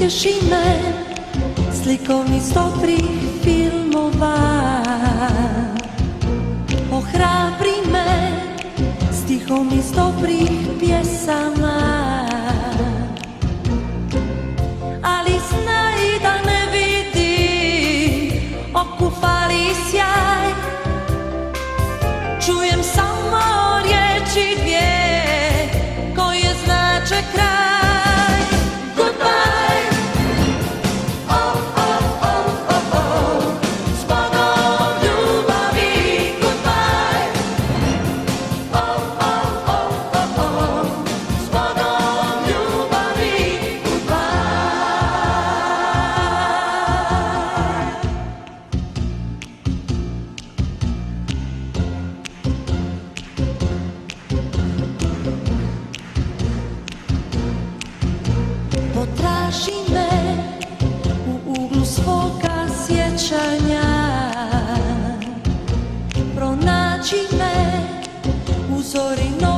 Utješi me slikom iz dobrih filmova, ohrabri me stihom iz dobrih pjesama, ali znaj da ne vidi oku fali sjaj. Čujem samo riječi dvije koje znače kraj. Potraži me u uglu svoga sjećanja, pronađi me u zori noći.